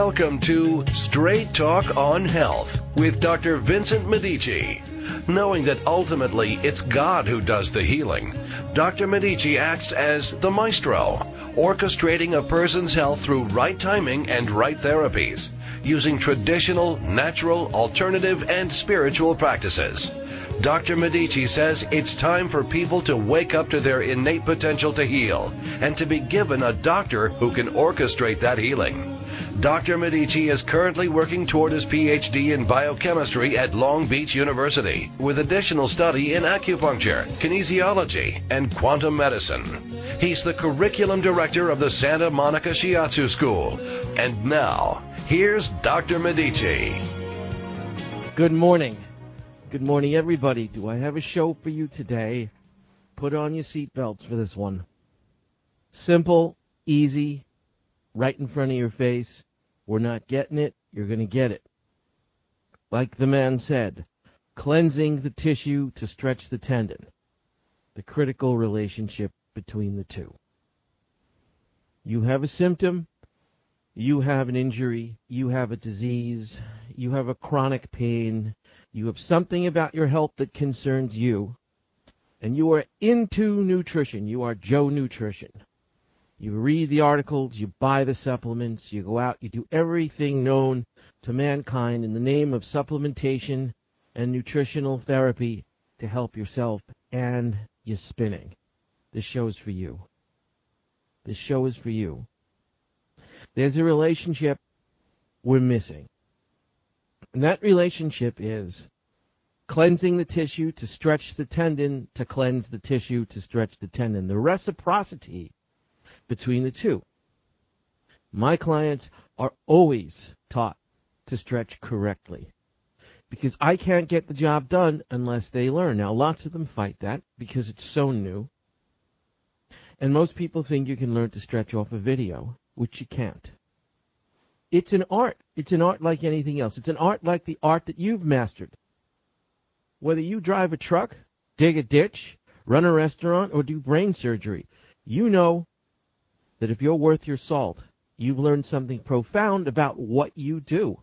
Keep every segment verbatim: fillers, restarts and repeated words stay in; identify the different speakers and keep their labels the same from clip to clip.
Speaker 1: Welcome to Straight Talk on Health with Doctor Vincent Medici. Knowing that ultimately it's God who does the healing, Doctor Medici acts as the maestro, orchestrating a person's health through right timing and right therapies, using traditional, natural, alternative, and spiritual practices. Doctor Medici says it's time for people to wake up to their innate potential to heal and to be given a doctor who can orchestrate that healing. Doctor Medici is currently working toward his P H D in biochemistry at Long Beach University, with additional study in acupuncture, kinesiology, and quantum medicine. He's the curriculum director of the Santa Monica Shiatsu School. And now, here's Doctor Medici.
Speaker 2: Good morning. Good morning, everybody. Do I have a show for you today? Put on your seatbelts for this one. Simple, easy, right in front of your face. We're not getting it. You're going to get it. Like the man said, cleansing the tissue to stretch the tendon. The critical relationship between the two. You have a symptom. You have an injury. You have a disease. You have a chronic pain. You have something about your health that concerns you. And you are into nutrition. You are Joe Nutrition. You read the articles, you buy the supplements, you go out, you do everything known to mankind in the name of supplementation and nutritional therapy to help yourself, and you're spinning. This show is for you. This show is for you. There's a relationship we're missing. And that relationship is cleansing the tissue to stretch the tendon to cleanse the tissue to stretch the tendon. The reciprocity between the two. My clients are always taught to stretch correctly because I can't get the job done unless they learn. Now, lots of them fight that because it's so new. And most people think you can learn to stretch off a video, which you can't. It's an art. It's an art like anything else. It's an art like the art that you've mastered. Whether you drive a truck, dig a ditch, run a restaurant, or do brain surgery, you know that if you're worth your salt, you've learned something profound about what you do.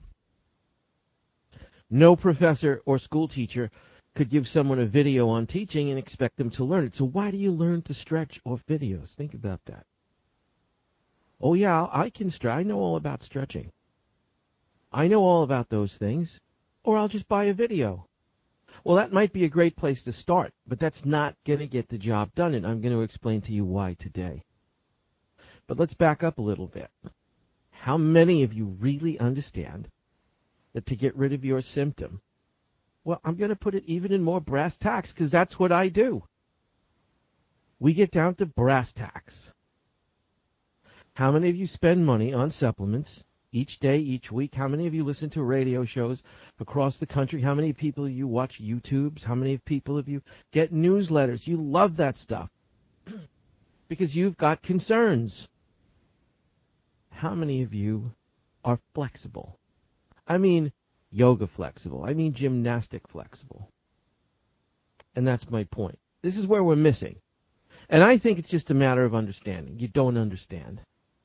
Speaker 2: No professor or school teacher could give someone a video on teaching and expect them to learn it. So why do you learn to stretch off videos? Think about that. Oh, yeah, I can stretch. I know all about stretching. I know all about those things. Or I'll just buy a video. Well, that might be a great place to start, but that's not going to get the job done, and I'm going to explain to you why today. But let's back up a little bit. How many of you really understand that to get rid of your symptom, well, I'm going to put it even in more brass tacks because that's what I do. We get down to brass tacks. How many of you spend money on supplements each day, each week? How many of you listen to radio shows across the country? How many people of you watch YouTubes? How many people of you get newsletters? You love that stuff because you've got concerns. How many of you are flexible? I mean yoga flexible. I mean gymnastic flexible. And that's my point. This is where we're missing. And I think it's just a matter of understanding. You don't understand.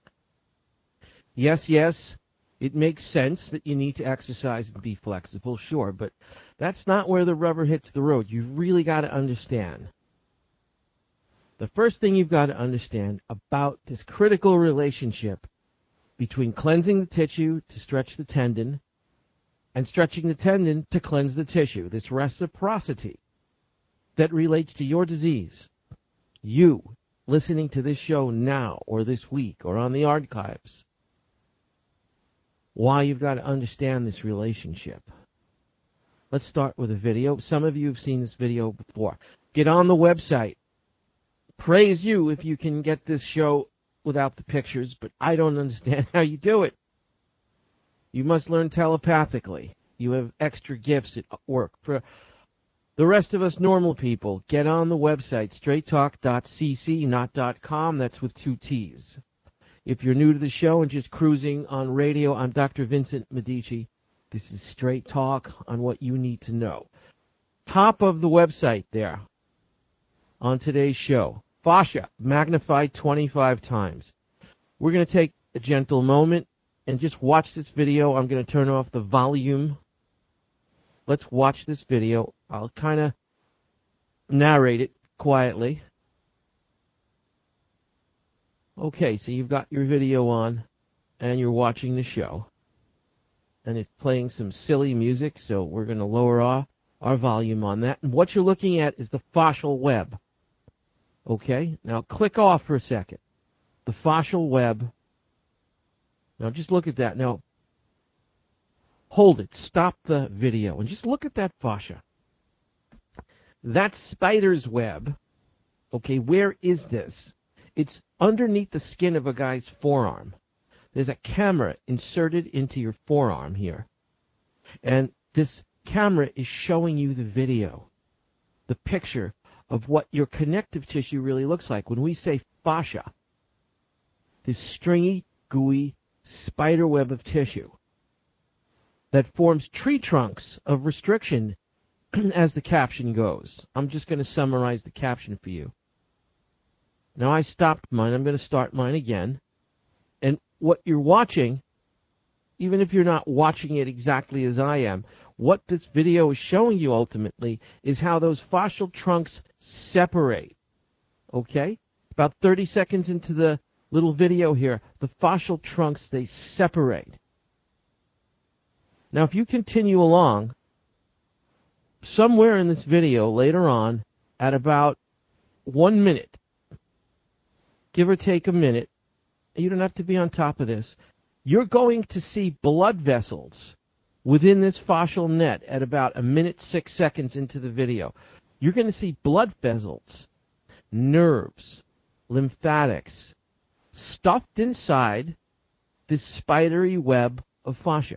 Speaker 2: Yes, yes, it makes sense that you need to exercise and be flexible, sure, but that's not where the rubber hits the road. You've really got to understand. The first thing you've got to understand about this critical relationship between cleansing the tissue to stretch the tendon and stretching the tendon to cleanse the tissue, this reciprocity that relates to your disease, you listening to this show now or this week or on the archives, why you've got to understand this relationship. Let's start with a video. Some of you have seen this video before. Get on the website. Praise you if you can get this show without the pictures, but I don't understand how you do it. You must learn telepathically. You have extra gifts at work. For the rest of us normal people, get on the website, straight talk dot c c, not .com. That's with two T's. If you're new to the show and just cruising on radio, I'm Doctor Vincent Medici. This is Straight Talk on what you need to know. Top of the website there on today's show. Fascia, magnified twenty-five times. We're going to take a gentle moment and just watch this video. I'm going to turn off the volume. Let's watch this video. I'll kind of narrate it quietly. Okay, so you've got your video on, and you're watching the show. And it's playing some silly music, so we're going to lower our, our volume on that. And what you're looking at is the fascial web. Okay, now click off for a second. The fascial web. Now just look at that. Now, hold it. Stop the video and just look at that fascia. That spider's web, okay, where is this? It's underneath the skin of a guy's forearm. There's a camera inserted into your forearm here. And this camera is showing you the video, the picture of what your connective tissue really looks like. When we say fascia, this stringy, gooey spider web of tissue that forms tree trunks of restriction, as the caption goes. I'm just going to summarize the caption for you. Now I stopped mine. I'm going to start mine again. And what you're watching, even if you're not watching it exactly as I am, what this video is showing you ultimately is how those fascial trunks separate. Okay? About thirty seconds into the little video here, the fascial trunks, they separate. Now if you continue along, somewhere in this video later on, at about one minute, give or take a minute, you don't have to be on top of this, you're going to see blood vessels within this fascial net at about a minute, six seconds into the video. You're going to see blood vessels, nerves, lymphatics, stuffed inside this spidery web of fascia.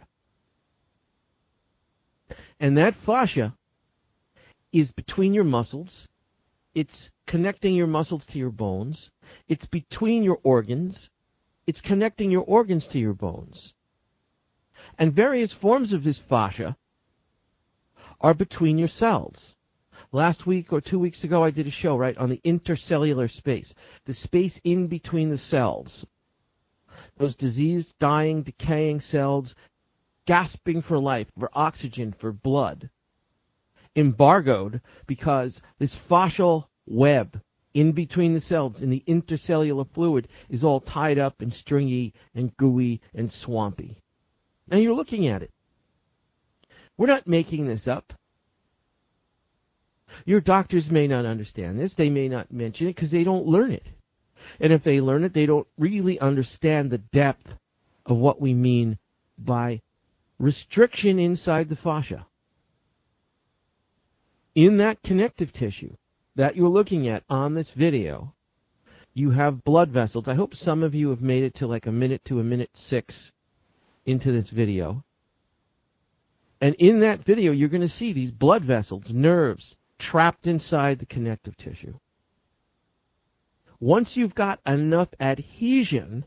Speaker 2: And that fascia is between your muscles. It's connecting your muscles to your bones. It's between your organs. It's connecting your organs to your bones. And various forms of this fascia are between your cells. Last week or two weeks ago, I did a show, right, on the intercellular space, the space in between the cells. Those diseased, dying, decaying cells, gasping for life, for oxygen, for blood, embargoed because this fascial web in between the cells in the intercellular fluid is all tied up and stringy and gooey and swampy. Now you're looking at it. We're not making this up. Your doctors may not understand this. They may not mention it because they don't learn it. And if they learn it, they don't really understand the depth of what we mean by restriction inside the fascia. In that connective tissue that you're looking at on this video, you have blood vessels. I hope some of you have made it to like a minute to a minute six into this video. And in that video, you're going to see these blood vessels, nerves, trapped inside the connective tissue. Once you've got enough adhesion,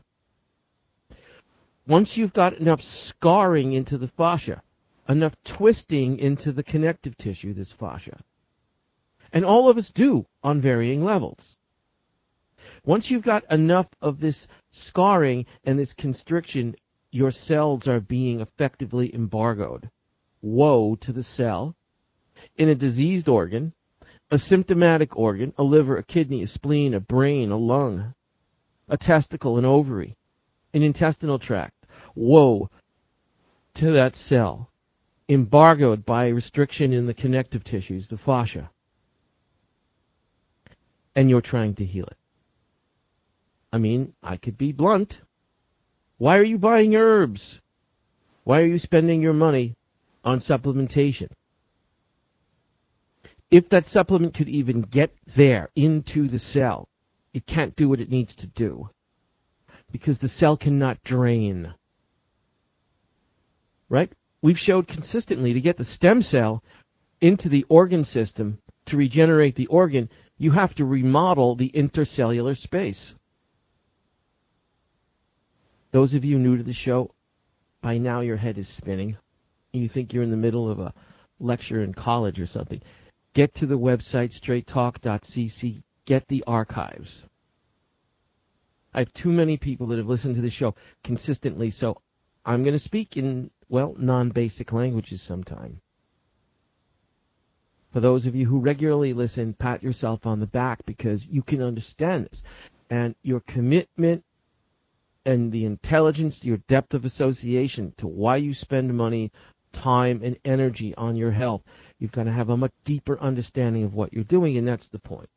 Speaker 2: once you've got enough scarring into the fascia, enough twisting into the connective tissue, this fascia, and all of us do on varying levels. Once you've got enough of this scarring and this constriction, your cells are being effectively embargoed. Woe to the cell in a diseased organ, a symptomatic organ, a liver, a kidney, a spleen, a brain, a lung, a testicle, an ovary, an intestinal tract. Woe to that cell, embargoed by restriction in the connective tissues, the fascia. And you're trying to heal it. I mean, I could be blunt. Why are you buying herbs? Why are you spending your money on supplementation? If that supplement could even get there into the cell, it can't do what it needs to do because the cell cannot drain. Right? We've showed consistently to get the stem cell into the organ system to regenerate the organ, you have to remodel the intercellular space. Those of you new to the show, by now your head is spinning. You think you're in the middle of a lecture in college or something. Get to the website, straight talk dot c c. Get the archives. I have too many people that have listened to the show consistently, so I'm going to speak in, well, non-basic languages sometime. For those of you who regularly listen, pat yourself on the back because you can understand this. And your commitment and the intelligence, your depth of association to why you spend money, time, and energy on your health, you've got to have a much deeper understanding of what you're doing, and that's the point.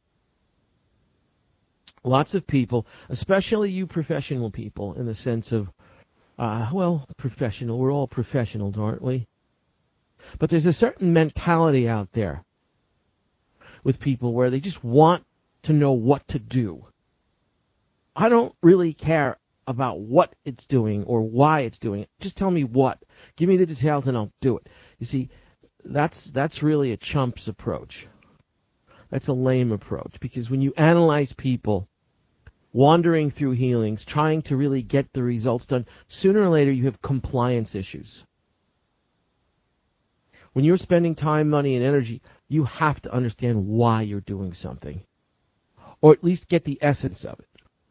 Speaker 2: Lots of people, especially you professional people, in the sense of, uh, well, professional, we're all professionals, aren't we? But there's a certain mentality out there with people where they just want to know what to do. I don't really care about what it's doing or why it's doing it. Just tell me what. Give me the details and I'll do it. You see, that's that's really a chump's approach. That's a lame approach, because when you analyze people wandering through healings, trying to really get the results done, sooner or later you have compliance issues. When you're spending time, money, and energy, you have to understand why you're doing something, or at least get the essence of it.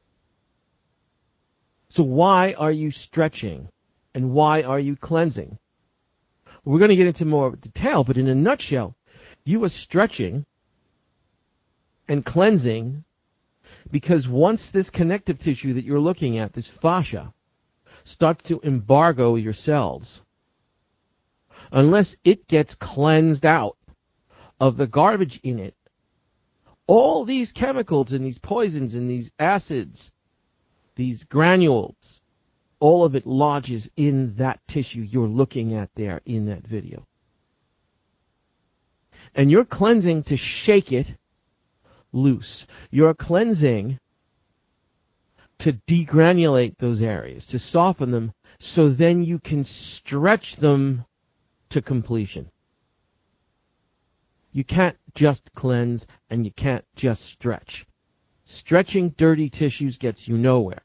Speaker 2: So why are you stretching, and why are you cleansing? We're going to get into more detail, but in a nutshell, you are stretching and cleansing because once this connective tissue that you're looking at, this fascia, starts to embargo your cells, unless it gets cleansed out of the garbage in it, all these chemicals and these poisons and these acids, these granules, all of it lodges in that tissue you're looking at there in that video. And you're cleansing to shake it loose. You're cleansing to degranulate those areas, to soften them, so then you can stretch them to completion. You can't just cleanse and you can't just stretch. Stretching dirty tissues gets you nowhere.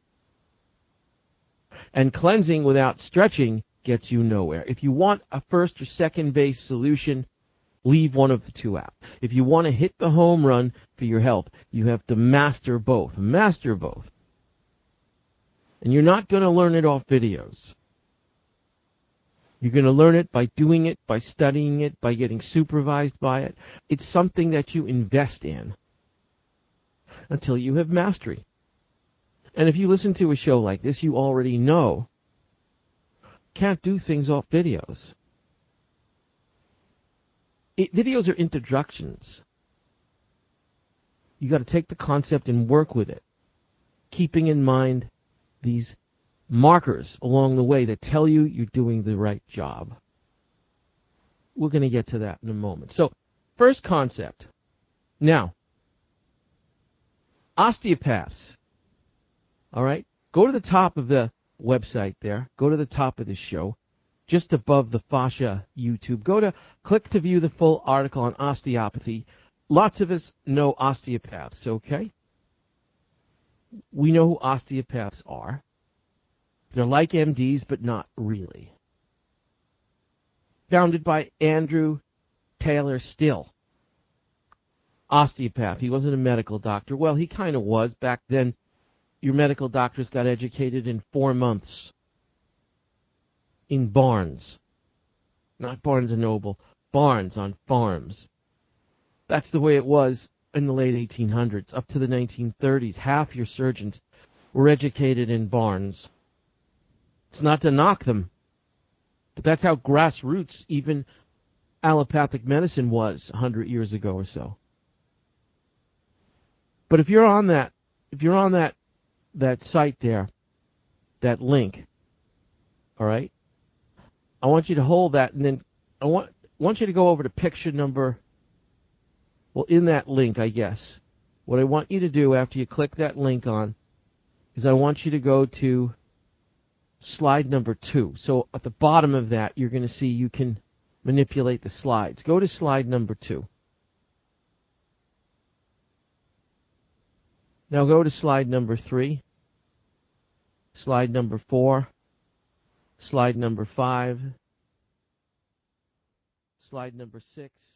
Speaker 2: And cleansing without stretching gets you nowhere. If you want a first or second base solution, leave one of the two out. If you want to hit the home run for your health, you have to master both. Master both. And you're not going to learn it off videos. You're going to learn it by doing it, by studying it, by getting supervised by it. It's something that you invest in until you have mastery. And if you listen to a show like this, you already know can't do things off videos. It, videos are introductions. You got to take the concept and work with it, keeping in mind these markers along the way that tell you you're doing the right job. We're going to get to that in a moment. So, first concept. Now, osteopaths. All right? Go to the top of the website there. Go to the top of the show, just above the fascia YouTube. Go to, click to view the full article on osteopathy. Lots of us know osteopaths, okay? We know who osteopaths are. They're like M Ds, but not really. Founded by Andrew Taylor Still. Osteopath. He wasn't a medical doctor. Well, he kind of was. Back then, your medical doctors got educated in four months. In barns. Not Barnes and Noble. Barns on farms. That's the way it was in the late eighteen hundreds. Up to the nineteen thirties, half your surgeons were educated in barns. It's not to knock them, but that's how grassroots even allopathic medicine was a hundred years ago or so. But if you're on that, if you're on that, that site there, that link, all right, I want you to hold that, and then I want want you to go over to picture number, well, in that link, I guess. What I want you to do after you click that link on is I want you to go to slide number two. So at the bottom of that, you're going to see you can manipulate the slides. Go to slide number two. Now go to slide number three, slide number four, slide number five, slide number six,